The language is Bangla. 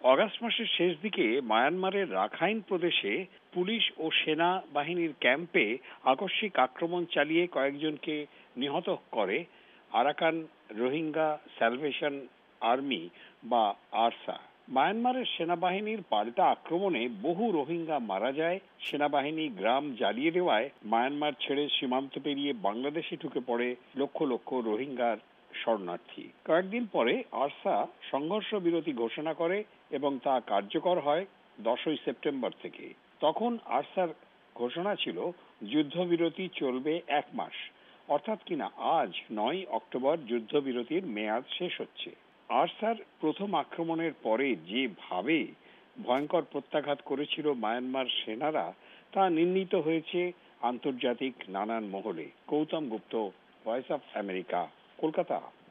অগাস্ট মাসের শেষ দিকে মায়ানমারের রাখাইন প্রদেশে পুলিশ ও সেনা বাহিনীর ক্যাম্পে আকস্মিক আক্রমণ চালিয়ে কয়েকজনকে নিহত করে আরাকান রোহিঙ্গা স্যালভেশন আর্মি বা আরসা। মায়ানমারের সেনাবাহিনীর পাল্টা আক্রমণে বহু রোহিঙ্গা মারা যায়। সেনাবাহিনী গ্রাম জ্বালিয়ে দেওয়ায় মায়ানমার ছেড়ে সীমান্ত পেরিয়ে বাংলাদেশে ঢুকে পড়ে লক্ষ লক্ষ রোহিঙ্গার শরণার্থী। কয়েকদিন পরে আরসা সংঘর্ষ বিরতি ঘোষণা করে এবং তা কার্যকর হয় 10ই সেপ্টেম্বর থেকে। তখন আরসার ঘোষণা ছিল যুদ্ধবিরতি চলবে 1 মাস, অর্থাৎ কিনা আজ 9ই অক্টোবর যুদ্ধবিরতির মেয়াদ শেষ হচ্ছে। আরসার প্রথম আক্রমণের পরে যেভাবে ভয়ঙ্কর প্রত্যাঘাত করেছিল মায়ানমার সেনারা তা নিন্দিত হয়েছে আন্তর্জাতিক নানান মহলে। Gautam Gupta, voice of America, Kolkata.